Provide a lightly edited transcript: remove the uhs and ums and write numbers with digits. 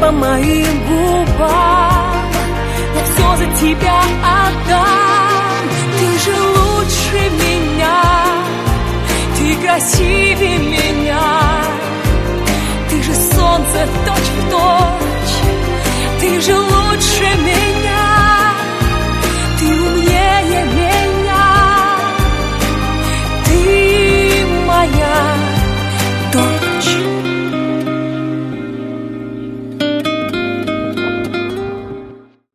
по моим губам. Я все за тебя отдам. Ты же лучше меня, ты красивее меня. Ты же солнце точь в точь, ты же лучше